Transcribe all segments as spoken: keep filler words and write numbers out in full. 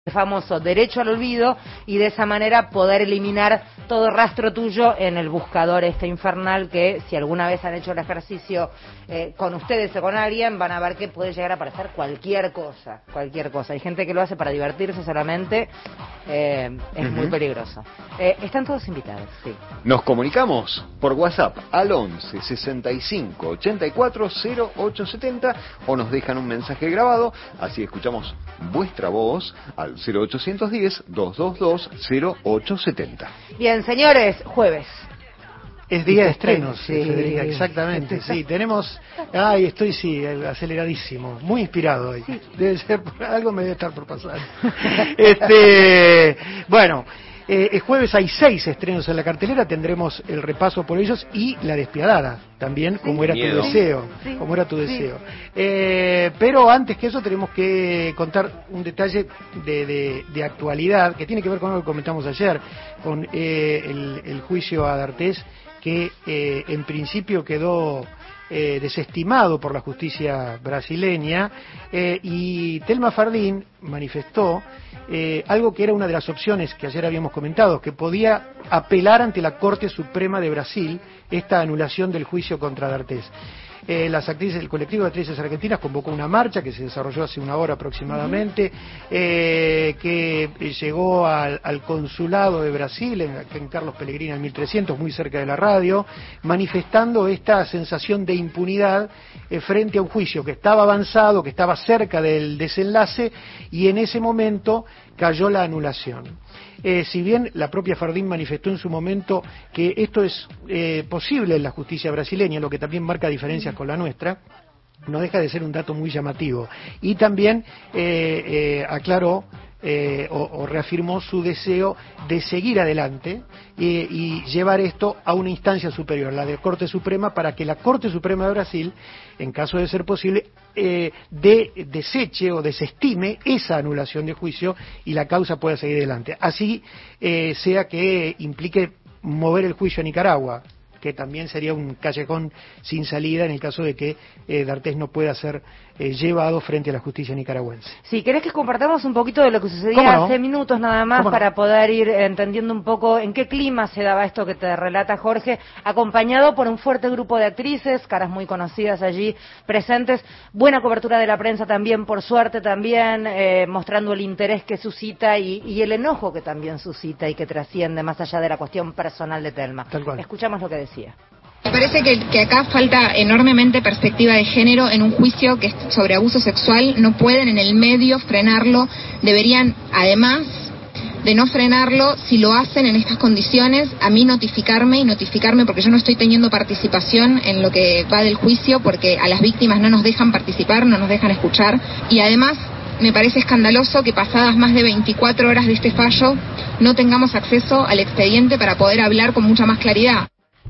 el famoso derecho al olvido y de esa manera poder eliminar todo rastro tuyo en el buscador este infernal que si alguna vez han hecho el ejercicio eh, con ustedes o con alguien van a ver que puede llegar a aparecer cualquier cosa, cualquier cosa. Hay gente que lo hace para divertirse solamente, eh, es uh-huh. muy peligroso. Eh, están todos invitados, sí. Nos comunicamos por WhatsApp al once sesenta y cinco ochenta y cuatro cero ocho setenta o nos dejan un mensaje grabado, así escuchamos vuestra voz al cero ochocientos diez, doscientos veintidós, cero ocho setenta. Bien, señores, jueves. Es día de estrenos, sí, Federica, exactamente. Sí, tenemos... Ay, estoy, sí, aceleradísimo, muy inspirado hoy. Sí. Debe ser, algo me debe estar por pasar. este, bueno... Eh, el jueves hay seis estrenos en la cartelera, tendremos el repaso por ellos y La Despiadada, también, sí, como era miedo. tu deseo, sí, como era tu sí. deseo. Eh, pero antes que eso tenemos que contar un detalle de, de, de actualidad que tiene que ver con lo que comentamos ayer, con eh, el, el juicio a D'Artés, que eh, en principio quedó eh, desestimado por la justicia brasileña, eh, y Thelma Fardín manifestó Eh, algo que era una de las opciones que ayer habíamos comentado, que podía apelar ante la Corte Suprema de Brasil esta anulación del juicio contra D'Artés. Eh, las actrices, el colectivo de actrices argentinas convocó una marcha que se desarrolló hace una hora aproximadamente, eh, que llegó al, al consulado de Brasil, en, en Carlos Pellegrini, en mil trescientos, muy cerca de la radio, manifestando esta sensación de impunidad eh, frente a un juicio que estaba avanzado, que estaba cerca del desenlace, y en ese momento cayó la anulación. Eh, si bien la propia Fardín manifestó en su momento que esto es eh, posible en la justicia brasileña, lo que también marca diferencias con la nuestra, no deja de ser un dato muy llamativo. Y también eh, eh, aclaró eh, o, o reafirmó su deseo de seguir adelante eh, y llevar esto a una instancia superior, la de Corte Suprema, para que la Corte Suprema de Brasil, en caso de ser posible, eh, de, deseche o desestime esa anulación de juicio y la causa pueda seguir adelante. Así eh, sea que implique mover el juicio a Nicaragua, que también sería un callejón sin salida en el caso de que eh, D'Artés no pueda ser eh, llevado frente a la justicia nicaragüense. Si querés que compartamos un poquito de lo que sucedía no? hace minutos nada más para no? poder ir entendiendo un poco en qué clima se daba esto que te relata Jorge, acompañado por un fuerte grupo de actrices, caras muy conocidas allí presentes, buena cobertura de la prensa también, por suerte también, eh, mostrando el interés que suscita y, y el enojo que también suscita y que trasciende más allá de la cuestión personal de Thelma. Tal cual. Escuchamos lo que decía. Me parece que, que acá falta enormemente perspectiva de género en un juicio que es sobre abuso sexual. No pueden en el medio frenarlo. Deberían, además de no frenarlo, si lo hacen en estas condiciones, a mí notificarme y notificarme porque yo no estoy teniendo participación en lo que va del juicio, porque a las víctimas no nos dejan participar, no nos dejan escuchar. Y además me parece escandaloso que pasadas más de veinticuatro horas de este fallo no tengamos acceso al expediente para poder hablar con mucha más claridad.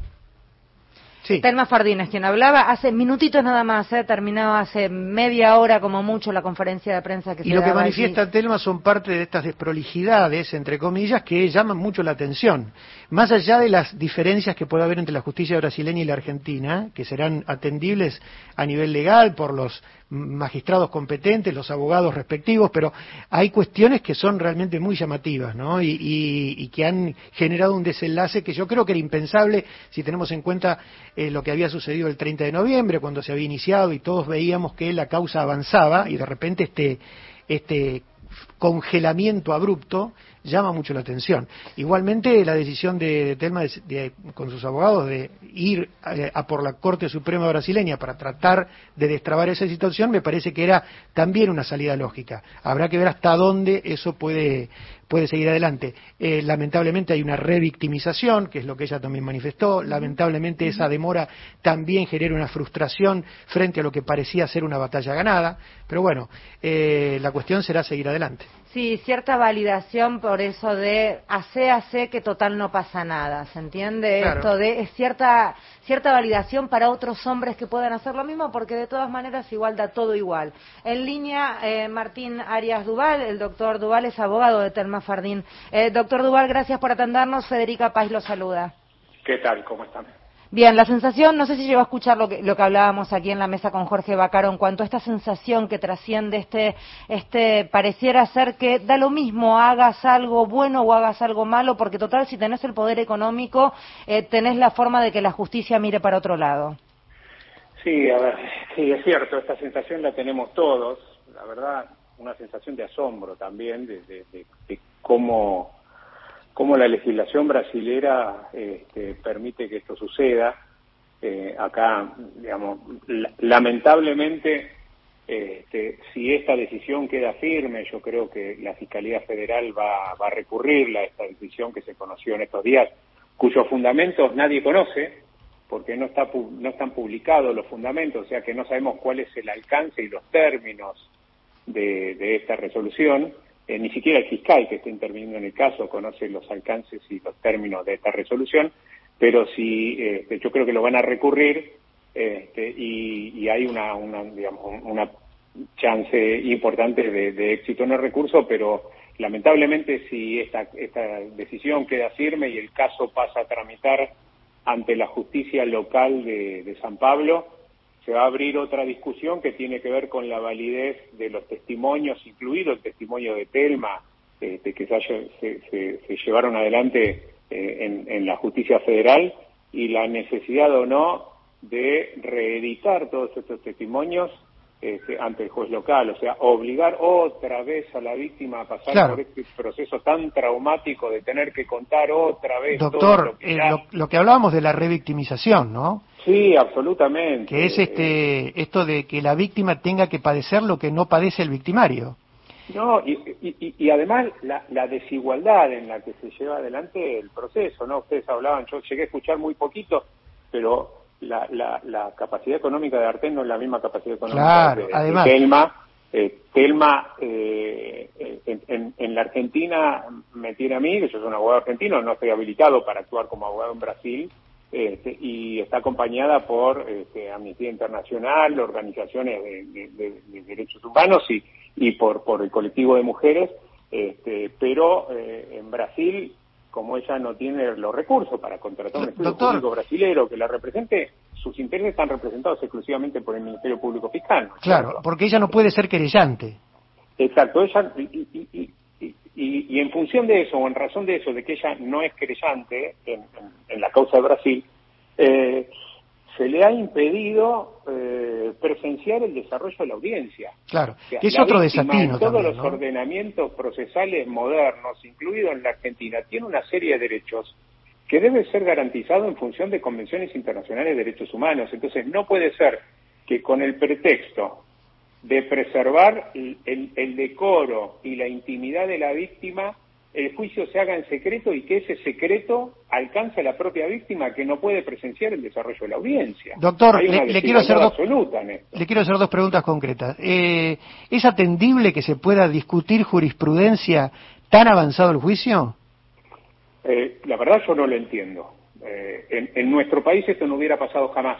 Sí. Thelma Fardín es quien hablaba, hace minutitos nada más, ¿eh? Terminaba hace media hora como mucho la conferencia de prensa que y se lo daba que manifiesta allí. Thelma son parte de estas desprolijidades, entre comillas, que llaman mucho la atención. Más allá de las diferencias que puede haber entre la justicia brasileña y la argentina, que serán atendibles a nivel legal por los magistrados competentes, los abogados respectivos, pero hay cuestiones que son realmente muy llamativas, ¿no? Y, y, y que han generado un desenlace que yo creo que era impensable si tenemos en cuenta eh, lo que había sucedido el treinta de noviembre, cuando se había iniciado y todos veíamos que la causa avanzaba y de repente este, este congelamiento abrupto llama mucho la atención. Igualmente la decisión de, de Thelma de, de, con sus abogados de ir a, a por la Corte Suprema brasileña para tratar de destrabar esa situación me parece que era también una salida lógica. Habrá que ver hasta dónde eso puede puede seguir adelante. Eh, lamentablemente hay una revictimización, que es lo que ella también manifestó. Lamentablemente esa demora también genera una frustración frente a lo que parecía ser una batalla ganada. Pero bueno, eh, la cuestión será seguir adelante. Sí, cierta validación por eso de hace, hace que total no pasa nada, ¿se entiende? Claro. Esto de es cierta cierta validación para otros hombres que puedan hacer lo mismo, porque de todas maneras igual da todo igual. En línea, eh, Martín Arias Duval, el doctor Duval es abogado de Thelma Fardín. Eh, doctor Duval, gracias por atendernos. Federica Paz lo saluda. ¿Qué tal? ¿Cómo están? Bien, la sensación, no sé si llegó a escuchar lo que, lo que hablábamos aquí en la mesa con Jorge Vaccaro en cuanto a esta sensación que trasciende este, este, pareciera ser que da lo mismo hagas algo bueno o hagas algo malo, porque total, si tenés el poder económico, eh, tenés la forma de que la justicia mire para otro lado. Sí, a ver, sí, es cierto, esta sensación la tenemos todos, la verdad, una sensación de asombro también de, de, de, de cómo... cómo la legislación brasilera este, permite que esto suceda. Eh, acá, digamos, la, lamentablemente, este, si esta decisión queda firme, yo creo que la Fiscalía Federal va, va a recurrirla a esta decisión que se conoció en estos días, cuyos fundamentos nadie conoce, porque no, está, no están publicados los fundamentos, o sea que no sabemos cuál es el alcance y los términos de, de esta resolución. Eh, ni siquiera el fiscal que está interviniendo en el caso conoce los alcances y los términos de esta resolución, pero sí, eh, yo creo que lo van a recurrir este, y, y hay una, una, digamos, una chance importante de, de éxito en el recurso, pero lamentablemente si esta, esta decisión queda firme y el caso pasa a tramitar ante la justicia local de, de San Pablo, se va a abrir otra discusión que tiene que ver con la validez de los testimonios, incluido el testimonio de Telma, este, que se, haya, se, se, se llevaron adelante eh, en, en la justicia federal, y la necesidad o no de reeditar todos estos testimonios este, ante el juez local, o sea, obligar otra vez a la víctima a pasar claro. por este proceso tan traumático de tener que contar otra vez. Doctor, todo lo que, eh, ya... lo, lo que hablábamos de la revictimización, ¿no? Sí, absolutamente. Que es este esto de que la víctima tenga que padecer lo que no padece el victimario. No, y, y, y además la, la desigualdad en la que se lleva adelante el proceso, ¿no? Ustedes hablaban, yo llegué a escuchar muy poquito, pero la, la, la capacidad económica de Artés no es la misma capacidad económica claro, de, además. de Telma. Eh, Telma, eh, en, en, en la Argentina me tiene a mí, que yo soy un abogado argentino, no estoy habilitado para actuar como abogado en Brasil, Este, y está acompañada por este, Amnistía Internacional, organizaciones de, de, de, de derechos humanos y, y por, por el colectivo de mujeres, este, pero eh, en Brasil, como ella no tiene los recursos para contratar un estudio Doctor, público brasilero que la represente, sus intereses están representados exclusivamente por el Ministerio Público Fiscal, ¿no? Claro, ¿cierto? porque ella no puede ser querellante. Exacto, ella... Y, y, y, Y, y en función de eso, o en razón de eso, de que ella no es querellante en, en, en la causa de Brasil, eh, se le ha impedido eh, presenciar el desarrollo de la audiencia. Claro, o sea, que es otro víctima, desatino en todos también, los ¿no? ordenamientos procesales modernos, incluido en la Argentina, tiene una serie de derechos que debe ser garantizado en función de convenciones internacionales de derechos humanos. Entonces, no puede ser que con el pretexto de preservar el, el, el decoro y la intimidad de la víctima, el juicio se haga en secreto y que ese secreto alcance a la propia víctima que no puede presenciar el desarrollo de la audiencia. Doctor, Hay una le, le, quiero hacer dos, absoluta en esto. le quiero hacer dos preguntas concretas. Eh, ¿Es atendible que se pueda discutir jurisprudencia tan avanzado el juicio? Eh, la verdad yo no lo entiendo. Eh, en, en nuestro país esto no hubiera pasado jamás.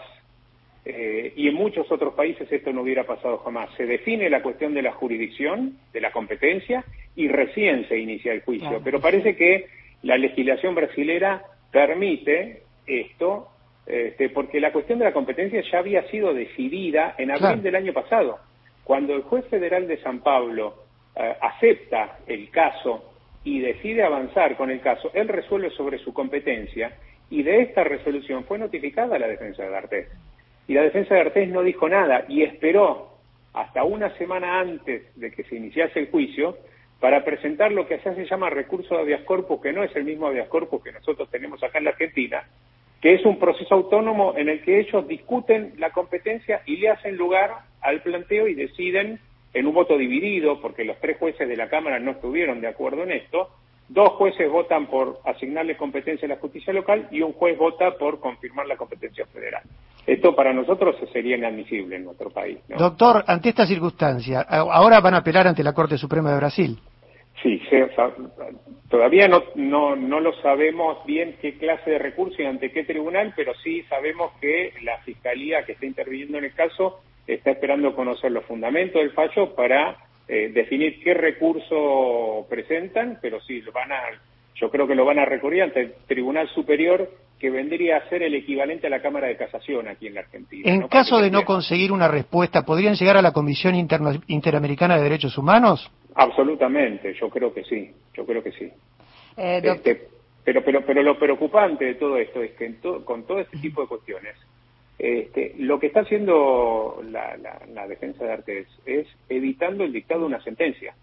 Eh, y en muchos otros países esto no hubiera pasado jamás. Se define la cuestión de la jurisdicción, de la competencia, y recién se inicia el juicio. Claro, pero parece que la legislación brasilera permite esto, este, porque la cuestión de la competencia ya había sido decidida en abril claro. del año pasado. Cuando el juez federal de San Pablo eh, acepta el caso y decide avanzar con el caso, él resuelve sobre su competencia, y de esta resolución fue notificada la defensa de Artés. Y la defensa de Artés no dijo nada y esperó hasta una semana antes de que se iniciase el juicio para presentar lo que allá se llama recurso de habeas corpus, que no es el mismo habeas corpus que nosotros tenemos acá en la Argentina, que es un proceso autónomo en el que ellos discuten la competencia y le hacen lugar al planteo y deciden en un voto dividido, porque los tres jueces de la Cámara no estuvieron de acuerdo en esto. Dos jueces votan por asignarle competencia a la justicia local y un juez vota por confirmar la competencia federal. Esto para nosotros sería inadmisible en nuestro país, ¿no? Doctor, ante esta circunstancia, ahora van a apelar ante la Corte Suprema de Brasil. Sí, se, todavía no, no, no lo sabemos bien qué clase de recurso y ante qué tribunal, pero sí sabemos que la Fiscalía que está interviniendo en el caso está esperando conocer los fundamentos del fallo para eh, definir qué recurso presentan, pero sí, lo van a, yo creo que lo van a recurrir ante el Tribunal Superior que vendría a ser el equivalente a la Cámara de Casación aquí en la Argentina. En ¿no? caso de no conseguir una respuesta, ¿podrían llegar a la Comisión Interna Interamericana de Derechos Humanos? Absolutamente, yo creo que sí, yo creo que sí. Eh, doctor... este, pero, pero, pero lo preocupante de todo esto es que en to, con todo este tipo de cuestiones, este, lo que está haciendo la, la, la defensa de Artés es evitando el dictado de una sentencia.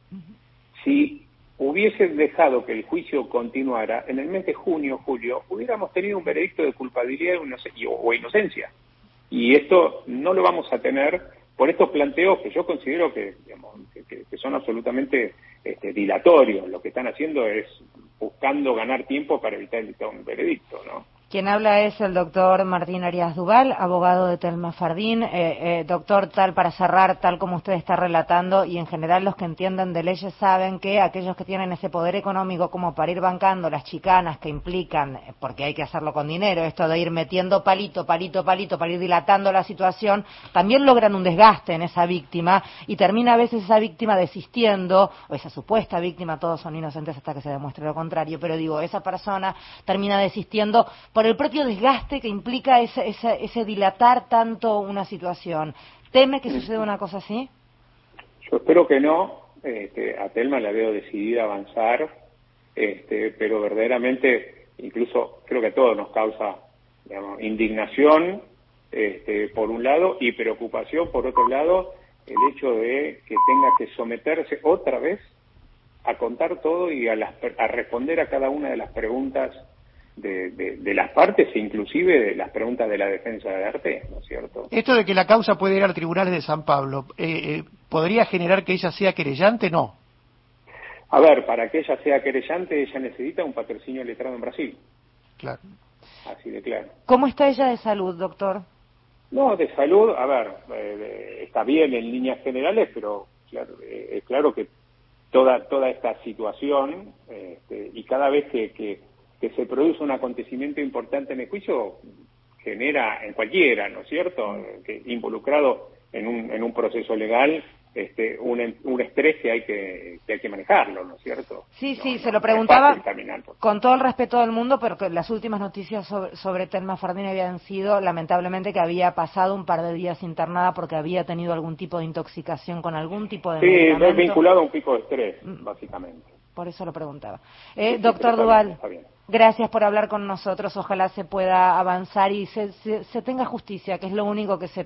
Si hubiese dejado que el juicio continuara, en el mes de junio, julio, hubiéramos tenido un veredicto de culpabilidad o inocencia. Y esto no lo vamos a tener por estos planteos que yo considero que, digamos, que, que son absolutamente este, dilatorios. Lo que están haciendo es buscando ganar tiempo para evitar el dictado de un veredicto, ¿no? Quien habla es el doctor Martín Arias Duval, abogado de Telma Fardín. Eh, eh, doctor, tal para cerrar, tal como usted está relatando, y en general los que entienden de leyes saben que aquellos que tienen ese poder económico como para ir bancando las chicanas que implican, porque hay que hacerlo con dinero, esto de ir metiendo palito, palito, palito, para ir dilatando la situación, también logran un desgaste en esa víctima y termina a veces esa víctima desistiendo, o esa supuesta víctima, todos son inocentes hasta que se demuestre lo contrario, pero digo, esa persona termina desistiendo por el propio desgaste que implica ese, ese, ese dilatar tanto una situación. ¿Teme que suceda una cosa así? Yo espero que no. Este, a Telma la veo decidida a avanzar, este, pero verdaderamente, incluso creo que a todos nos causa, digamos, indignación, este, por un lado, y preocupación, por otro lado, el hecho de que tenga que someterse otra vez a contar todo y a, las, a responder a cada una de las preguntas De, de, de las partes, inclusive de las preguntas de la defensa de Artés, ¿no es cierto? Esto de que la causa puede ir al Tribunal de San Pablo, eh, eh, ¿podría generar que ella sea querellante? No. A ver, para que ella sea querellante, ella necesita un patrocinio letrado en Brasil. Claro. Así de claro. ¿Cómo está ella de salud, doctor? No, de salud, a ver, eh, está bien en líneas generales, pero claro, eh, es claro que toda toda esta situación, este, y cada vez que, que que se produce un acontecimiento importante en el juicio, genera en cualquiera, ¿no es cierto?, que involucrado en un, en un proceso legal, este, un, un estrés que hay que, que hay que manejarlo, ¿no es cierto? Sí, no, sí, no, se lo no preguntaba es caminar, con todo el respeto del mundo, pero que las últimas noticias sobre, sobre Telma Fardín habían sido, lamentablemente, que había pasado un par de días internada porque había tenido algún tipo de intoxicación con algún tipo de sí, medicamento. es vinculado a un pico de estrés, básicamente. Por eso lo preguntaba. Eh, Sí, doctor está Duval, bien, está bien. Gracias por hablar con nosotros. Ojalá se pueda avanzar y se, se, se tenga justicia, que es lo único que se